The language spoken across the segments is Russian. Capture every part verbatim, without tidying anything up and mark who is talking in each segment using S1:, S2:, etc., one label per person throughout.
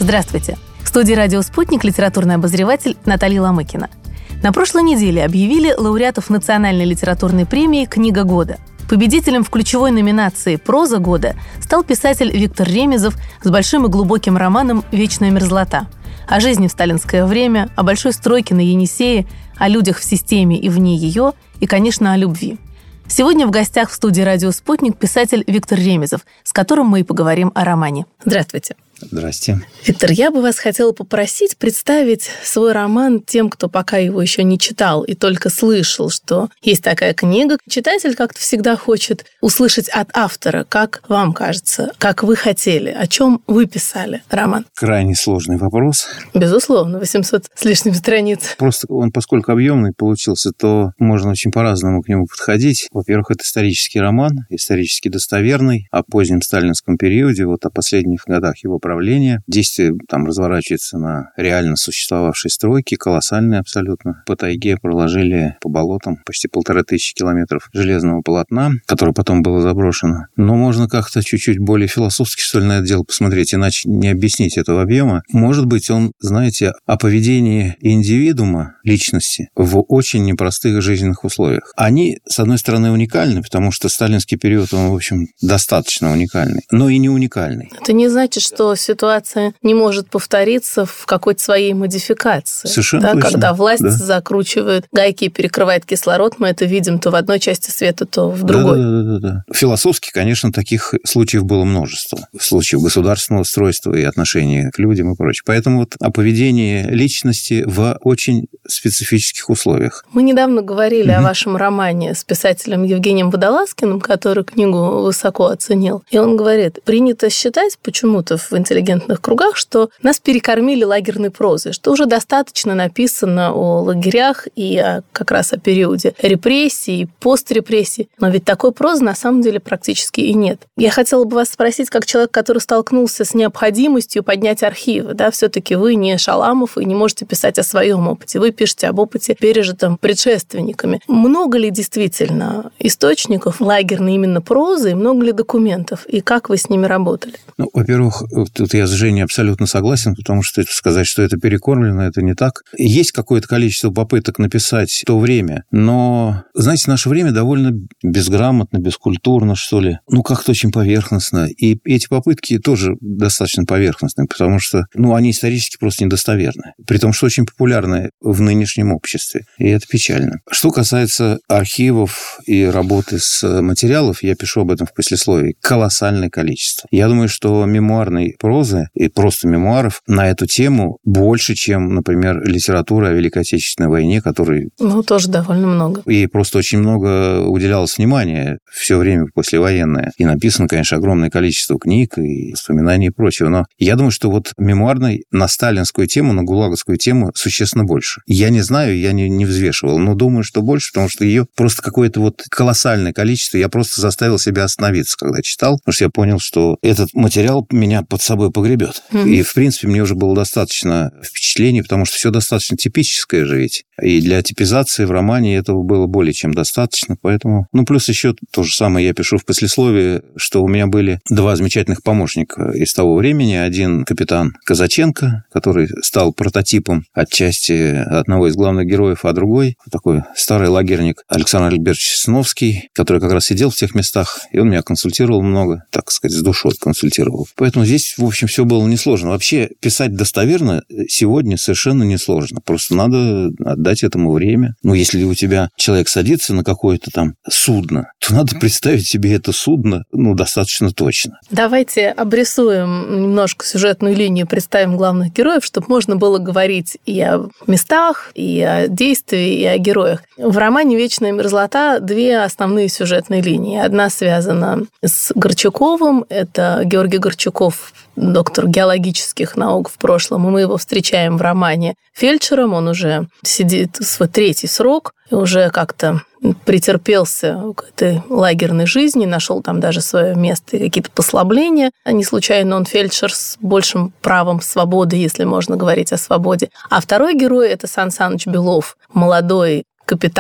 S1: Здравствуйте! В студии «Радио Спутник» литературный обозреватель Наталья Ломыкина. На прошлой неделе объявили лауреатов национальной литературной премии «Книга года». Победителем в ключевой номинации «Проза года» стал писатель Виктор Ремезов с большим и глубоким романом «Вечная мерзлота». О жизни в сталинское время, о большой стройке на Енисее, о людях в системе и вне ее, и, конечно, о любви. Сегодня в гостях в студии «Радио Спутник» писатель Виктор Ремезов, с которым мы и поговорим о романе. Здравствуйте.
S2: Здрасте.
S1: Виктор, я бы вас хотела попросить представить свой роман тем, кто пока его еще не читал и только слышал, что есть такая книга. Читатель как-то всегда хочет услышать от автора, как вам кажется, как вы хотели, о чем вы писали роман.
S2: Крайне сложный вопрос.
S1: Безусловно, восемьсот с лишним страниц.
S2: Просто он, поскольку объемный получился, то можно очень по-разному к нему подходить. Во-первых, это исторический роман, исторически достоверный, о позднем сталинском периоде, вот о последних годах его правления. Действие там разворачивается на реально существовавшей стройке, колоссальной абсолютно. По тайге проложили по болотам почти полторы тысячи километров железного полотна, которое потом было заброшено. Но можно как-то чуть-чуть более философски, что ли, на это дело посмотреть, иначе не объяснить этого объема. Может быть, он, знаете, о поведении индивидуума, личности, в очень непростых жизненных условиях. Они, с одной стороны, уникальны, потому что сталинский период, он, в общем, достаточно уникальный, но и не уникальный.
S1: Это не значит, что ситуация не может повториться в какой-то своей модификации.
S2: Совершенно
S1: да,
S2: точно.
S1: Когда власть
S2: да.
S1: закручивает гайки и перекрывает кислород, мы это видим то в одной части света, то в другой.
S2: Да, да, да, да. Философски, конечно, таких случаев было множество. Случаев государственного устройства и отношения к людям и прочее. Поэтому вот о поведении личности в очень специфических условиях.
S1: Мы недавно говорили
S2: Mm-hmm.
S1: о вашем романе с писателем Евгением Водолазкиным, который книгу высоко оценил. И он говорит, принято считать почему-то в интеллигентных кругах, что нас перекормили лагерной прозой, что уже достаточно написано о лагерях и о, как раз о периоде репрессий и пострепрессий. Но ведь такой прозы на самом деле практически и нет. Я хотела бы вас спросить, как человек, который столкнулся с необходимостью поднять архивы, да, все-таки вы не Шаламов и не можете писать о своем опыте, вы пишете об опыте, пережитом предшественниками. Много ли действительно источников лагерной именно прозы, и много ли документов, и как вы с ними работали?
S2: Ну, во-первых, тут я с Женей абсолютно согласен, потому что сказать, что это перекормлено, это не так. Есть какое-то количество попыток написать в то время, но, знаете, наше время довольно безграмотно, бескультурно, что ли, ну, как-то очень поверхностно. И эти попытки тоже достаточно поверхностные, потому что, ну, они исторически просто недостоверны. При том, что очень популярны в нынешнем обществе. И это печально. Что касается архивов и работы с материалов, я пишу об этом в послесловии, колоссальное количество. Я думаю, что мемуарной прозы и просто мемуаров на эту тему больше, чем, например, литература о Великой Отечественной войне, которой...
S1: Ну, тоже довольно много.
S2: И просто очень много уделялось внимания все время послевоенное. И написано, конечно, огромное количество книг и воспоминаний и прочего. Но я думаю, что вот мемуарной на сталинскую тему, на гулаговскую тему существенно больше. Я не знаю, я не, не взвешивал, но думаю, что больше, потому что ее просто какое-то вот колоссальное количество. Я просто заставил себя остановиться, когда читал, потому что я понял, что этот материал меня под собой погребет. Mm-hmm. И, в принципе, мне уже было достаточно впечатлений, потому что все достаточно типическое же ведь. И для типизации в романе этого было более чем достаточно, поэтому... Ну, плюс еще то же самое я пишу в послесловии, что у меня были два замечательных помощника из того времени. Один капитан Казаченко, который стал прототипом отчасти одного из главных героев, а другой такой старый лагерник Александр Альбертович Сновский, который как раз сидел в тех местах, и он меня консультировал много, так сказать, с душой консультировал. Поэтому здесь, в общем, все было несложно. Вообще писать достоверно сегодня совершенно несложно. Просто надо отдать этому время. Ну, если у тебя человек садится на какое-то там судно, то надо представить себе это судно, ну, достаточно точно.
S1: Давайте обрисуем немножко сюжетную линию, представим главных героев, чтобы можно было говорить и о местах, и о действии, и о героях. В романе «Вечная мерзлота» две основные сюжетные линии. Одна связана с Горчаковым. Это Георгий Горчаков, доктор геологических наук в прошлом, и мы его встречаем в романе фельдшером. Он уже сидит свой третий срок, и уже как-то претерпелся к этой лагерной жизни, нашел там даже свое место и какие-то послабления. Не случайно он фельдшер с большим правом свободы, если можно говорить о свободе. А второй герой – это Сан Саныч Белов, молодой капитан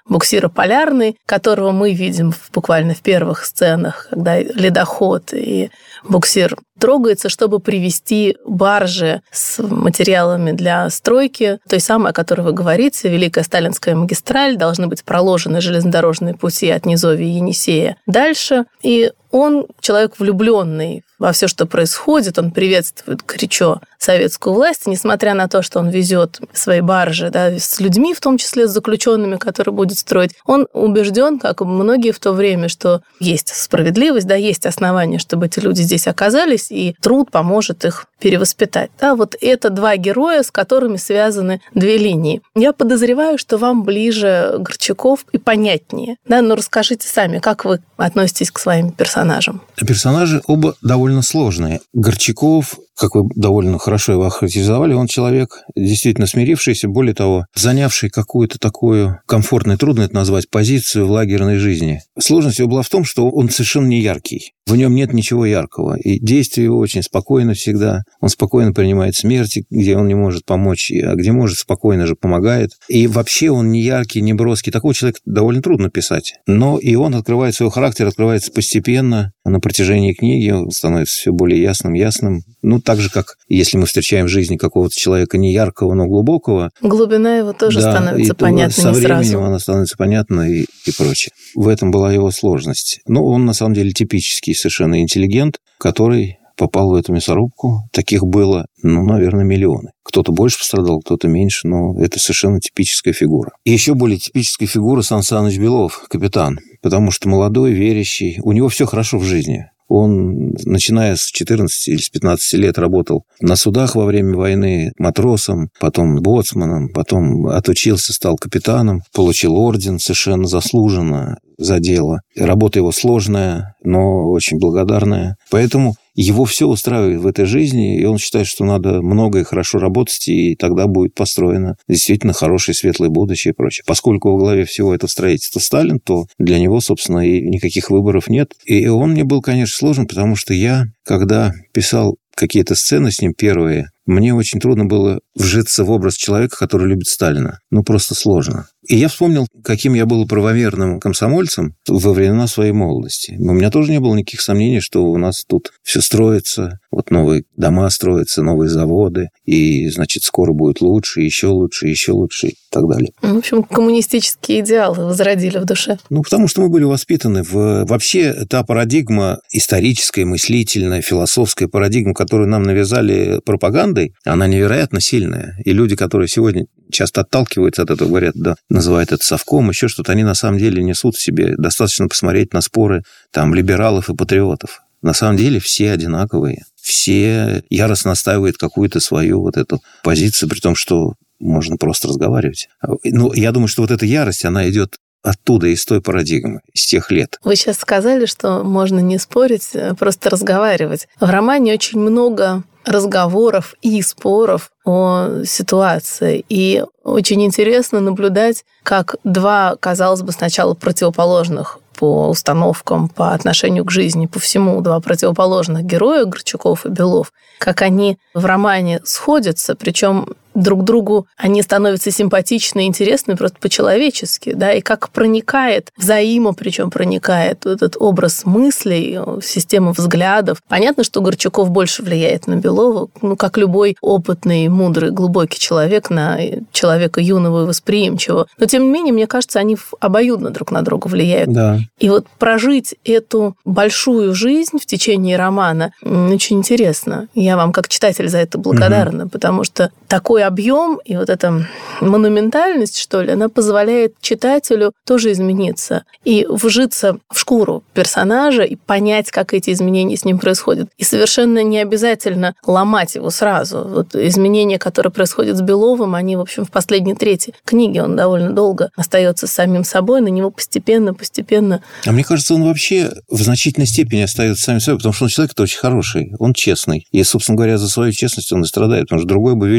S1: буксира «Полярный», которого мы видим буквально в первых сценах, когда ледоход и буксир трогается, чтобы привезти баржи с материалами для стройки, той самой, о которой вы говорите, Великая Сталинская магистраль, должны быть проложены железнодорожные пути от Низовья и Енисея дальше. И он человек влюбленный во все, что происходит, он приветствует горячо советскую власть, и несмотря на то, что он везет свои баржи, да, с людьми, в том числе с заключенными, которые будет строить, он убежден, как и многие в то время, что есть справедливость, да, есть основания, чтобы эти люди здесь оказались, и труд поможет их перевоспитать. Да, вот это два героя, с которыми связаны две линии. Я подозреваю, что вам ближе Горчаков и понятнее. Да, но расскажите сами, как вы относитесь к своим персонажам?
S2: Персонажи оба довольно сложные. Горчаков, как вы довольно хорошо его охарактеризовали, он человек действительно смирившийся, более того, занявший какую-то такую комфортную, трудно это назвать, позицию в лагерной жизни. Сложность его была в том, что он совершенно не яркий. В нем нет ничего яркого. И действие его очень спокойно всегда. Он спокойно принимает смерти, где он не может помочь, а где может, спокойно же помогает. И вообще он не яркий, не броский. Такого человека довольно трудно писать. Но и он открывает свой характер, открывается постепенно. На протяжении книги он становится все более ясным, ясным. Ну, так же, как если мы встречаем в жизни какого-то человека не яркого, но глубокого.
S1: Глубина его тоже да, становится понятна
S2: со
S1: не сразу.
S2: Со временем она становится понятна и, и прочее. В этом была его сложность. Но он, на самом деле, типический совершенно интеллигент, который попал в эту мясорубку. Таких было, ну, наверное, миллионы. Кто-то больше пострадал, кто-то меньше, но это совершенно типическая фигура. И еще более типическая фигура Сан Саныч Белов, капитан. Потому что молодой, верящий, у него все хорошо в жизни. Он, начиная с четырнадцати или с пятнадцати лет, работал на судах во время войны матросом, потом боцманом, потом отучился, стал капитаном, получил орден совершенно заслуженно за дело. Работа его сложная, но очень благодарная. Поэтому его все устраивает в этой жизни, и он считает, что надо много и хорошо работать, и тогда будет построено действительно хорошее, светлое будущее и прочее. Поскольку во главе всего этого строительства Сталин, то для него, собственно, и никаких выборов нет. И он мне был, конечно, сложен, потому что я, когда писал какие-то сцены с ним первые, мне очень трудно было вжиться в образ человека, который любит Сталина. Ну, просто сложно. И я вспомнил, каким я был правомерным комсомольцем во времена своей молодости. У меня тоже не было никаких сомнений, что у нас тут все строится, вот новые дома строятся, новые заводы, и, значит, скоро будет лучше, еще лучше, еще лучше и так далее.
S1: В общем, коммунистические идеалы возродили в душе.
S2: Ну, потому что мы были воспитаны в... Вообще, та парадигма историческая, мыслительная, философская парадигма, которую нам навязали пропагандой, она невероятно сильная. И люди, которые сегодня часто отталкиваются от этого, говорят, да, называют это совком, еще что-то, они на самом деле несут в себе. Достаточно посмотреть на споры там либералов и патриотов. На самом деле все одинаковые. Все яростно отстаивают какую-то свою вот эту позицию, при том, что можно просто разговаривать. Ну, я думаю, что вот эта ярость, она идет оттуда, из той парадигмы, из тех лет.
S1: Вы сейчас сказали, что можно не спорить, просто разговаривать. В романе очень много разговоров и споров о ситуации. И очень интересно наблюдать, как два, казалось бы, сначала противоположных по установкам, по отношению к жизни, по всему, два противоположных героя, Горчаков и Белов, как они в романе сходятся, причем друг другу они становятся симпатичны и интересны просто по-человечески, да, и как проникает, взаимо причем проникает этот образ мыслей, система взглядов. Понятно, что Горчаков больше влияет на Белова, ну, как любой опытный, мудрый, глубокий человек на человека юного и восприимчивого. Но, тем не менее, мне кажется, они обоюдно друг на друга влияют.
S2: Да.
S1: И вот прожить эту большую жизнь в течение романа очень интересно. Я вам, как читатель, за это благодарна, угу. потому что такой объем и вот эта монументальность, что ли, она позволяет читателю тоже измениться и вжиться в шкуру персонажа и понять, как эти изменения с ним происходят. И совершенно не обязательно ломать его сразу. Вот изменения, которые происходят с Беловым, они, в общем, в последней трети книги, он довольно долго остается самим собой, на него постепенно, постепенно.
S2: А мне кажется, он вообще в значительной степени остается самим собой, потому что он человек-то очень хороший, он честный. И, собственно говоря, за свою честность он и страдает, потому что другой бы вильнул там,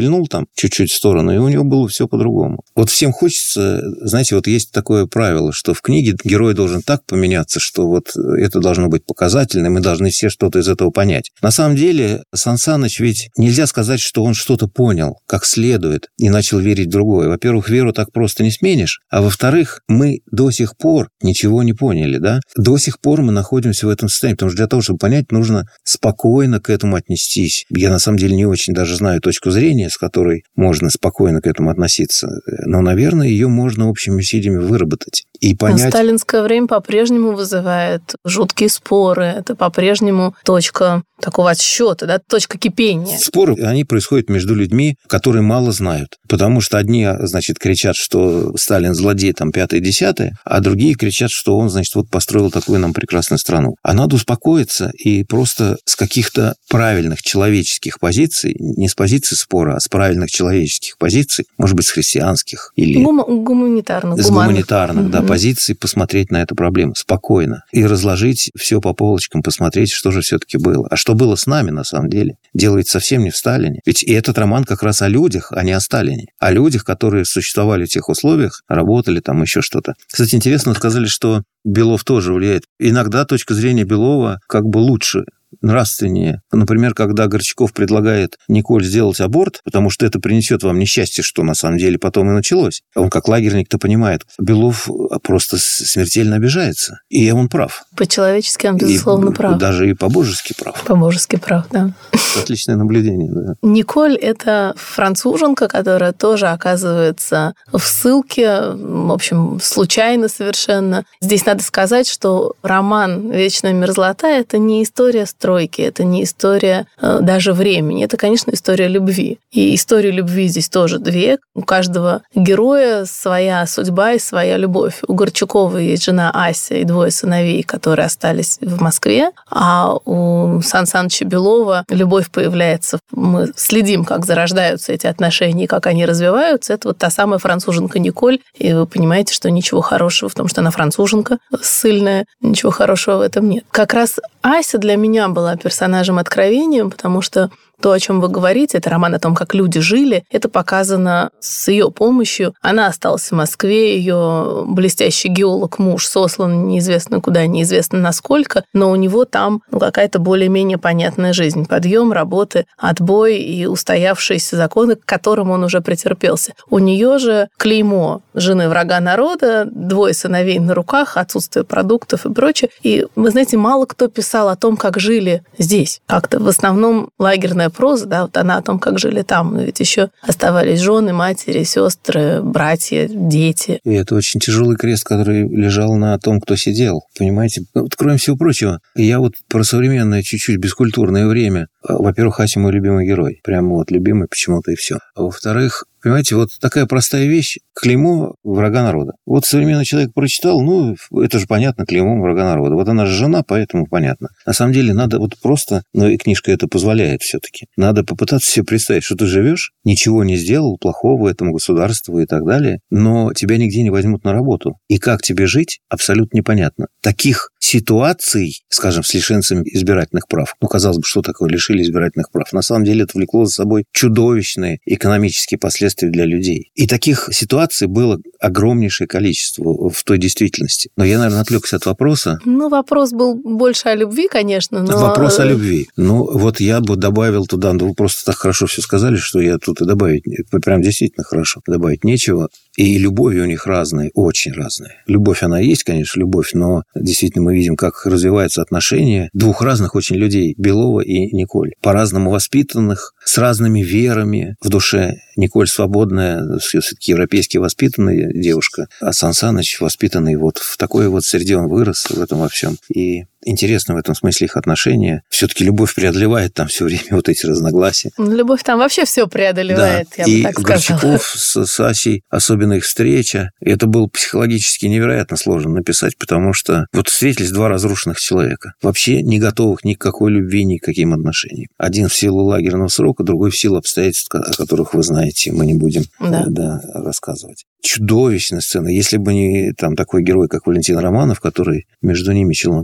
S2: чуть-чуть в сторону, и у него было все по-другому. Вот всем хочется, знаете, вот есть такое правило, что в книге герой должен так поменяться, что вот это должно быть показательно, мы должны все что-то из этого понять. На самом деле, Сан Саныч ведь нельзя сказать, что он что-то понял как следует и начал верить в другое. Во-первых, веру так просто не сменишь, а во-вторых, мы до сих пор ничего не поняли, да? До сих пор мы находимся в этом состоянии, потому что для того, чтобы понять, нужно спокойно к этому отнестись. Я, на самом деле, не очень даже знаю точку зрения, с которой можно спокойно к этому относиться, но, наверное, ее можно общими усилиями выработать и понять...
S1: Сталинское время по-прежнему вызывает жуткие споры, это по-прежнему точка такого отсчета, да, точка кипения.
S2: Споры, они происходят между людьми, которые мало знают, потому что одни, значит, кричат, что Сталин злодей, там, пятое-десятое, а другие кричат, что он, значит, вот построил такую нам прекрасную страну. А надо успокоиться и просто с каких-то правильных человеческих позиций, не с позиции спора, а с правильных человеческих позиций, может быть, с христианских или...
S1: Гум- гуманитарных.
S2: С гуманитарных, mm-hmm. да, позиций посмотреть на эту проблему спокойно и разложить все по полочкам, посмотреть, что же все-таки было. А что было с нами, на самом деле, делает совсем не в Сталине. Ведь и этот роман как раз о людях, а не о Сталине. О людях, которые существовали в тех условиях, работали там, еще что-то. Кстати, интересно, сказали, что Белов тоже влияет. Иногда точка зрения Белова как бы лучше, нравственнее. Например, когда Горчаков предлагает Николь сделать аборт, потому что это принесет вам несчастье, что на самом деле потом и началось. Он как лагерник-то понимает. Белов просто смертельно обижается. И он прав.
S1: По-человечески он, безусловно,
S2: и,
S1: прав.
S2: Даже и по-божески прав.
S1: По-божески прав, да.
S2: Отличное наблюдение, да.
S1: Николь – это француженка, которая тоже оказывается в ссылке, в общем, случайно совершенно. Здесь надо сказать, что роман «Вечная мерзлота» – это не история стройки, это не история э, даже времени, это, конечно, история любви. И история любви здесь тоже две. У каждого героя своя судьба и своя любовь. У Горчакова есть жена Ася и двое сыновей, которые остались в Москве, а у Сан Саныча Белова любовь появляется. Мы следим, как зарождаются эти отношения и как они развиваются. Это вот та самая француженка Николь, и вы понимаете, что ничего хорошего в том, что она француженка ссыльная, ничего хорошего в этом нет. Как раз Ася для меня была персонажем-откровением, потому что то, о чем вы говорите, это роман о том, как люди жили, это показано с ее помощью. Она осталась в Москве, ее блестящий геолог-муж сослан неизвестно куда, неизвестно насколько, но у него там ну, какая-то более-менее понятная жизнь. Подъем, работы, отбой и устоявшиеся законы, к которым он уже претерпелся. У нее же клеймо жены врага народа, двое сыновей на руках, отсутствие продуктов и прочее. И, вы знаете, мало кто писал о том, как жили здесь. Как-то в основном лагерная проза, да, вот она о том, как жили там. Но ведь еще оставались жены, матери, сестры, братья, дети.
S2: И это очень тяжелый крест, который лежал на том, кто сидел. Понимаете? Вот, кроме всего прочего, я вот про современное чуть-чуть бескультурное время. Во-первых, Ася мой любимый герой. Прямо вот любимый почему-то и все. А во-вторых, понимаете, вот такая простая вещь – клеймо врага народа. Вот современный человек прочитал, ну, это же понятно, клеймо врага народа. Вот она же жена, поэтому понятно. На самом деле надо вот просто, ну и книжка это позволяет все-таки, надо попытаться себе представить, что ты живешь, ничего не сделал плохого этому государству и так далее, но тебя нигде не возьмут на работу. И как тебе жить, абсолютно непонятно. Таких ситуаций, скажем, с лишенцами избирательных прав, ну, казалось бы, что такое лишили избирательных прав? На самом деле это влекло за собой чудовищные экономические последствия для людей. И таких ситуаций было огромнейшее количество в той действительности. Но я, наверное, отвлекся от вопроса.
S1: Ну, вопрос был больше о любви, конечно, но...
S2: Вопрос о любви. Ну, вот я бы добавил туда, ну, вы просто так хорошо все сказали, что я тут и добавить, прям действительно хорошо, добавить нечего. И любови у них разные, очень разные. Любовь, она есть, конечно, любовь, но действительно мы видим, как развиваются отношения двух разных очень людей, Белова и Николь. По-разному воспитанных, с разными верами в душе. Николь свободная, все-таки европейски воспитанная девушка, а Сан Саныч воспитанный вот в такой вот среде он вырос, в этом во всем. И интересно в этом смысле их отношения. Все-таки любовь преодолевает там все время вот эти разногласия.
S1: Любовь там вообще все преодолевает,
S2: да.
S1: я
S2: И
S1: бы так сказала.
S2: Горчаков с, с Асей, особенно их встреча, это было психологически невероятно сложно написать, потому что вот встретились два разрушенных человека, вообще не готовых ни к какой любви, ни к каким отношениям. Один в силу лагерного срока, другой в силу обстоятельств, о которых вы знаете, мы не будем да. Да, рассказывать. Чудовищная сцена. Если бы не там такой герой, как Валентин Романов, который между ними Челноком там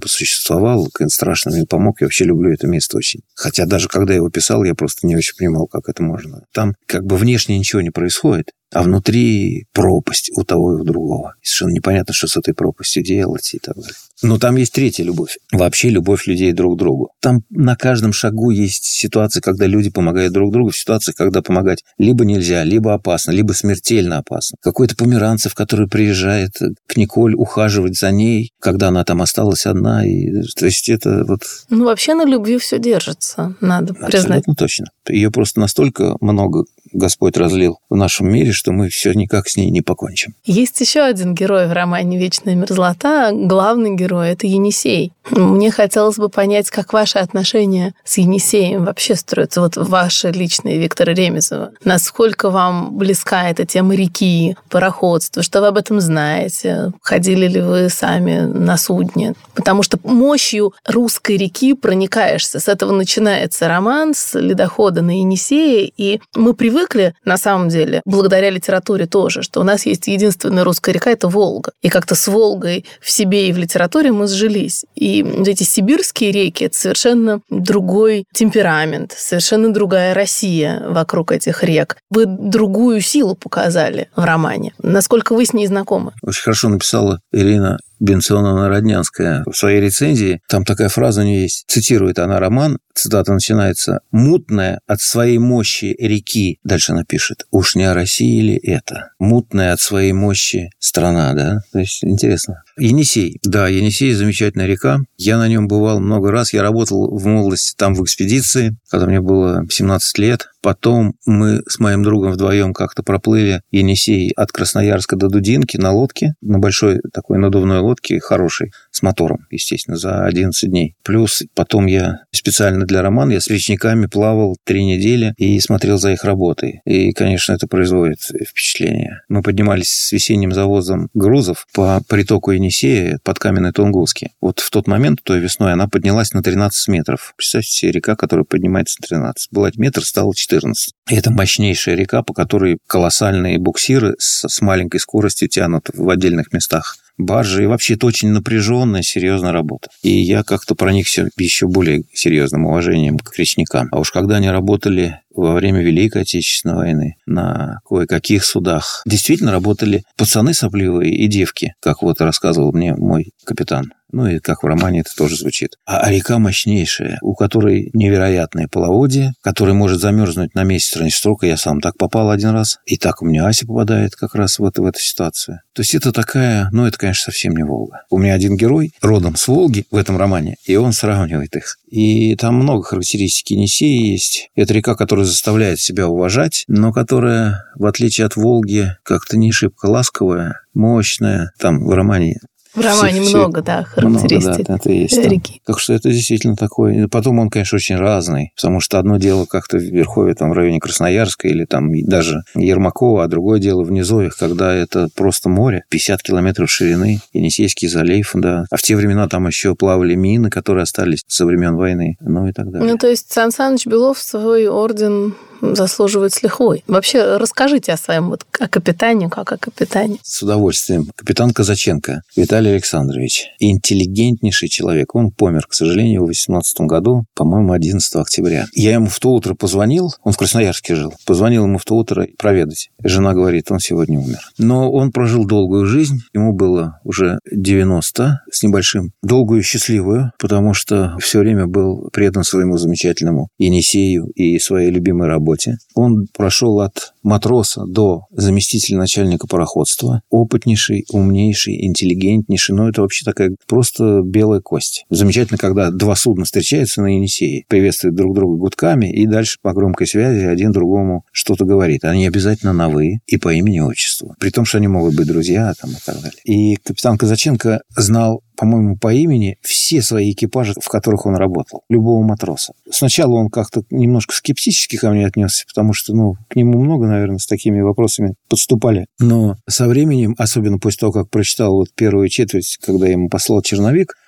S2: посуществовал, Кен страшно мне помог. Я вообще люблю это место очень. Хотя даже когда я его писал, я просто не очень понимал, как это можно. Там как бы внешне ничего не происходит, а внутри пропасть у того и у другого. И совершенно непонятно, что с этой пропастью делать и так далее. Но там есть третья любовь. Вообще любовь людей друг к другу. Там на каждом шагу есть ситуации, когда люди помогают друг другу, в ситуациях, когда помогать либо нельзя, либо опасно, либо смертельно опасно. Какой-то Померанцев, который приезжает к Николь ухаживать за ней, когда она там осталась одна. И, то есть это вот...
S1: Ну, вообще на любви все держится, надо признать.
S2: Абсолютно точно. Ее просто настолько много Господь разлил в нашем мире, что мы все никак с ней не покончим.
S1: Есть еще один герой в романе «Вечная мерзлота». Главный герой – это Енисей. Мне хотелось бы понять, как ваши отношения с Енисеем вообще строятся. Вот ваши личные, Виктора Ремезова. Насколько вам близка эта тема реки, пароходства? Что вы об этом знаете? Ходили ли вы сами на судне? Потому что мощью русской реки проникаешься. С этого начинается роман, с ледохода на Енисее. И мы привыкли, на самом деле, благодаря литературе тоже, что у нас есть единственная русская река – это Волга. И как-то с Волгой в себе и в литературе мы сжились. И эти сибирские реки – это совершенно другой темперамент, совершенно другая Россия вокруг этих рек. Вы другую силу показали в романе. Насколько вы с ней знакомы?
S2: Очень хорошо написала Ирина Бенционовна Роднянская в своей рецензии. Там такая фраза у нее есть. Цитирует она роман. Цитата начинается. «Мутная от своей мощи реки». Дальше она пишет. «Уж не о России ли это? Мутная от своей мощи страна», да? То есть интересно. Енисей. Да, Енисей – замечательная река. Я на нем бывал много раз. Я работал в молодости там в экспедиции, когда мне было семнадцать лет. Потом мы с моим другом вдвоем как-то проплыли Енисей от Красноярска до Дудинки на лодке, на большой такой надувной лодке, хорошей, с мотором, естественно, за одиннадцать дней. Плюс потом я специально для романа, я с речниками плавал три недели и смотрел за их работой. И, конечно, это производит впечатление. Мы поднимались с весенним завозом грузов по притоку Енисея под Каменной-Тунгусски. Вот в тот момент, той весной, она поднялась на тринадцать метров. Представьте себе, река, которая поднимается на тринадцать. Была метр, стало четырнадцать. И это мощнейшая река, по которой колоссальные буксиры с, с маленькой скоростью тянут в отдельных местах баржи. И вообще это очень напряженная, серьезная работа. И я как-то проникся еще более серьезным уважением к речникам. А уж когда они работали во время Великой Отечественной войны на кое-каких судах, действительно работали пацаны сопливые и девки, как вот рассказывал мне мой капитан. Ну и как в романе это тоже звучит. А река мощнейшая, у которой невероятное половодье, которая может замерзнуть на месяц раньше срока. Я сам так попал один раз. И так у меня Ася попадает как раз в, это, в эту ситуацию. То есть это такая, ну это, конечно, совсем не Волга. У меня один герой родом с Волги в этом романе, и он сравнивает их. И там много характеристик Енисея есть. Это река, которая заставляет себя уважать, но которая, в отличие от Волги, как-то не шибко ласковая, мощная. Там в романе...
S1: В романе все, много, все, да, характеристик
S2: много, да, это есть реки. Так что это действительно такой. Потом он, конечно, очень разный, потому что одно дело как-то в Верховье, там, в районе Красноярска или там даже Ермакова, а другое дело в низовьях, когда это просто море, пятьдесят километров ширины, Енисейский залив, да. А в те времена там еще плавали мины, которые остались со времен войны, ну и так далее.
S1: Ну, то есть Сан Саныч Белов свой орден заслуживает с лихвой. Вообще, расскажите о своем, вот, о капитане, как о капитане.
S2: С удовольствием. Капитан Казаченко Виталий Александрович. Интеллигентнейший человек. Он помер, к сожалению, в восемнадцатом году, по-моему, одиннадцатого октября. Я ему в то утро позвонил, он в Красноярске жил, позвонил ему в то утро проведать. Жена говорит, он сегодня умер. Но он прожил долгую жизнь, ему было уже девяносто с небольшим. Долгую и счастливую, потому что все время был предан своему замечательному Енисею и своей любимой работе. Он прошел от матроса до заместителя начальника пароходства. Опытнейший, умнейший, интеллигентнейший. Ну, это вообще такая просто белая кость. Замечательно, когда два судна встречаются на Енисее, приветствуют друг друга гудками, и дальше по громкой связи один другому что-то говорит. Они обязательно на «вы» и по имени-отчеству. При том, что они могут быть друзья там, и так далее. И капитан Казаченко знал, по-моему, по имени все свои экипажи, в которых он работал. Любого матроса. Сначала он как-то немножко скептически ко мне отнесся, потому что, ну, к нему много, наверное, с такими вопросами подступали. Но со временем, особенно после того, как прочитал вот первую четверть, когда я ему послал черновик,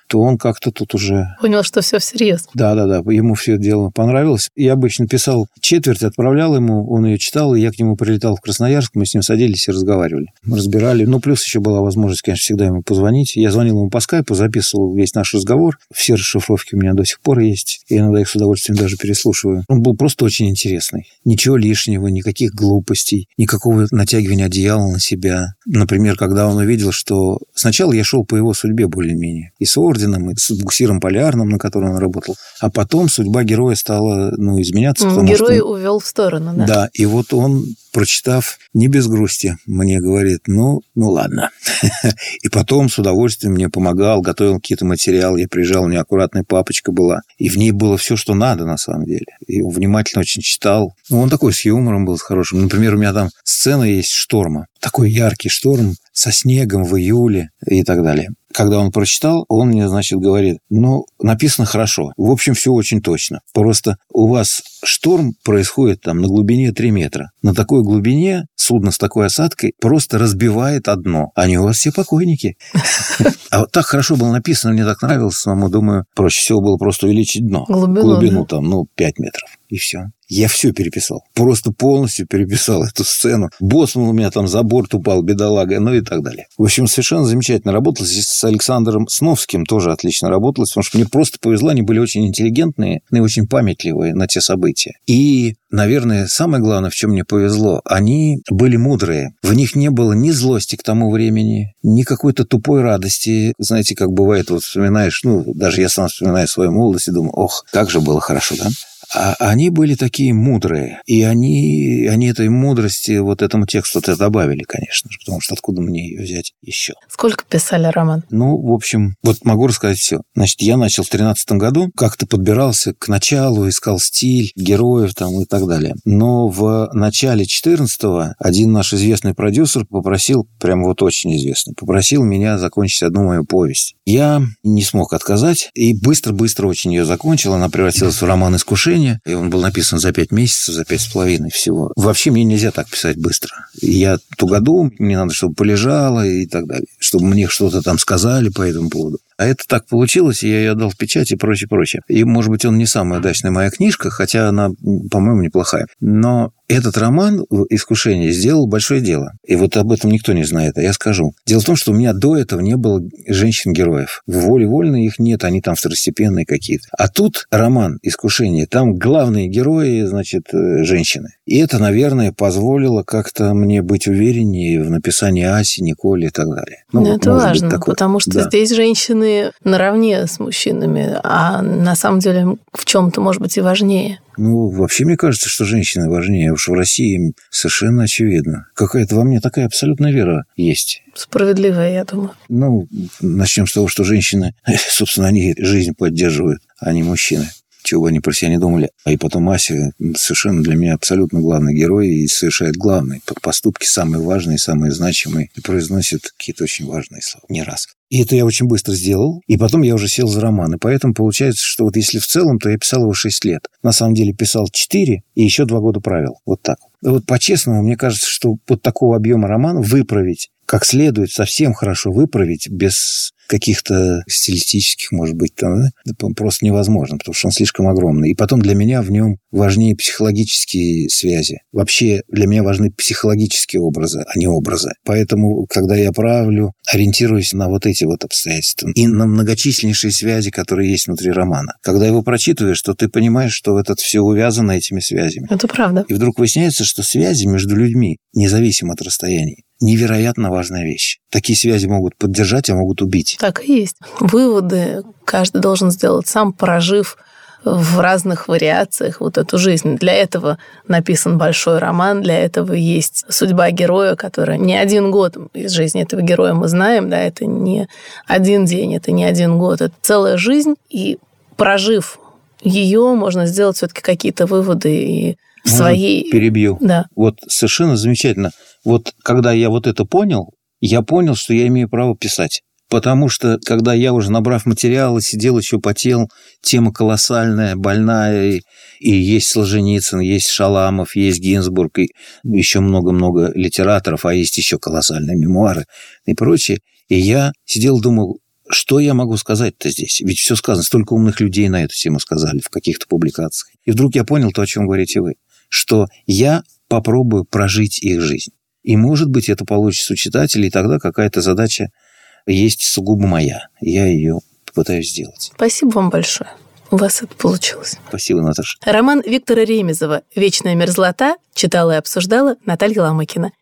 S2: то он как-то тут уже...
S1: Понял, что все всерьез.
S2: Да-да-да, ему все это дело понравилось. Я обычно писал четверть, отправлял ему, он ее читал, и я к нему прилетал в Красноярск, мы с ним садились и разговаривали. Мы разбирали. Ну, плюс еще была возможность, конечно, всегда ему позвонить. Я звонил ему по скайпу, записывал весь наш разговор. Все расшифровки у меня до сих пор есть. Я иногда их с удовольствием даже переслушиваю. Он был просто очень интересный. Ничего лишнего, никаких глупостей, никакого натягивания одеяла на себя. Например, когда он увидел, что... Сначала я шел по его судьбе более-менее. И с орденом, и с буксиром полярным, на котором он работал. А потом судьба героя стала, ну, изменяться.
S1: Mm, герой что... увел в сторону, да?
S2: Да, и вот он, прочитав, не без грусти, мне говорит, ну, ну ладно. И потом с удовольствием мне помогал, готовил какие-то материалы. Я приезжал, у меня аккуратная папочка была. И в ней было все, что надо, на самом деле. И он внимательно очень читал. Ну, он такой с юмором был, с хорошим. Например, у меня там сцена есть шторма. Такой яркий шторм со снегом в июле и так далее. Когда он прочитал, он мне, значит, говорит, ну, написано хорошо. В общем, все очень точно. Просто у вас шторм происходит там на глубине три метра. На такой глубине судно с такой осадкой просто разбивает одно. Они у вас все покойники. А вот так хорошо было написано, мне так нравилось самому. Думаю, проще всего было просто увеличить дно. Глубину там, ну, пять метров. И все. Я все переписал. Просто полностью переписал эту сцену. Боцман у меня там за борт упал, бедолага, ну и так далее. В общем, совершенно замечательно работалось. Здесь с Александром Сновским тоже отлично работалось, потому что мне просто повезло, они были очень интеллигентные и очень памятливые на те события. И, наверное, самое главное, в чем мне повезло, они были мудрые. В них не было ни злости к тому времени, ни какой-то тупой радости. Знаете, как бывает, вот вспоминаешь, ну, даже я сам вспоминаю свою молодость и думаю, ох, как же было хорошо, да? А они были такие мудрые, и они, они этой мудрости вот этому тексту -то добавили, конечно же, потому что откуда мне ее взять еще?
S1: Сколько писали роман?
S2: Ну, в общем, вот могу рассказать все. Значит, я начал в тринадцатом году, как-то подбирался к началу, искал стиль, героев там и так далее. Но в начале четырнадцатого один наш известный продюсер попросил, прям вот очень известный, попросил меня закончить одну мою повесть. Я не смог отказать, и быстро-быстро очень ее закончил. Она превратилась в роман «Искушение», и он был написан за пять месяцев, за пять с половиной всего. Вообще мне нельзя так писать быстро. Я тугодум, мне надо, чтобы полежало и так далее, чтобы мне что-то там сказали по этому поводу. А это так получилось, и я ее отдал в печать и прочее, прочее. И, может быть, он не самая удачная моя книжка, хотя она, по-моему, неплохая. Но этот роман «Искушение» сделал большое дело. И вот об этом никто не знает, а я скажу. Дело в том, что у меня до этого не было женщин-героев. В «Воле-вольной» их нет, они там второстепенные какие-то. А тут роман «Искушение», там главные герои, значит, женщины. И это, наверное, позволило как-то мне быть увереннее в написании Аси, Николи и так далее.
S1: Ну, вот, это важно, такое. Потому что да. Здесь женщины наравне с мужчинами, а на самом деле в чем-то, может быть, и важнее.
S2: Ну, вообще, мне кажется, что женщины важнее. Уж в России совершенно очевидно. Какая-то во мне такая абсолютная вера есть.
S1: Справедливая, я думаю.
S2: Ну, начнем с того, что женщины, собственно, они жизнь поддерживают, а не мужчины. Чего бы они про себя не думали. А и потом Ася совершенно для меня абсолютно главный герой и совершает главные поступки, самые важные, самые значимые, и произносит какие-то очень важные слова. Не раз. И это я очень быстро сделал, и потом я уже сел за роман. И поэтому получается, что вот если в целом, то я писал его шесть лет. На самом деле писал четыре, и еще два года правил. Вот так. Вот по-честному, мне кажется, что вот такого объема романа выправить как следует, совсем хорошо выправить, без каких-то стилистических, может быть, там, да, просто невозможно, потому что он слишком огромный. И потом для меня в нем важнее психологические связи. Вообще для меня важны психологические образы, а не образы. Поэтому, когда я правлю, ориентируюсь на вот эти вот обстоятельства и на многочисленнейшие связи, которые есть внутри романа. Когда его прочитываешь, то ты понимаешь, что это все увязано этими связями.
S1: Это правда.
S2: И вдруг выясняется, что связи между людьми, независимо от расстояний, невероятно важная вещь. Такие связи могут поддержать, а могут убить.
S1: Так и есть. Выводы каждый должен сделать сам, прожив в разных вариациях вот эту жизнь. Для этого написан большой роман, для этого есть судьба героя, которая не один год из жизни этого героя мы знаем, да, это не один день, это не один год, это целая жизнь, и прожив ее, можно сделать все-таки какие-то выводы и в
S2: Можно
S1: своей...
S2: Перебью.
S1: Да.
S2: Вот совершенно замечательно. Вот когда я вот это понял, я понял, что я имею право писать. Потому что, когда я уже, набрав материалы, сидел еще потел, тема колоссальная, больная, и, и есть Солженицын, есть Шаламов, есть Гинзбург, и еще много-много литераторов, а есть еще колоссальные мемуары и прочее. И я сидел, думал, что я могу сказать-то здесь? Ведь все сказано, столько умных людей на эту тему сказали в каких-то публикациях. И вдруг я понял то, о чем говорите вы, что я попробую прожить их жизнь. И, может быть, это получится у читателей, и тогда какая-то задача есть сугубо моя. Я ее попытаюсь сделать.
S1: Спасибо вам большое. У вас это получилось.
S2: Спасибо, Наташа.
S1: Роман Виктора Ремезова «Вечная мерзлота» читала и обсуждала Наталья Ломакина.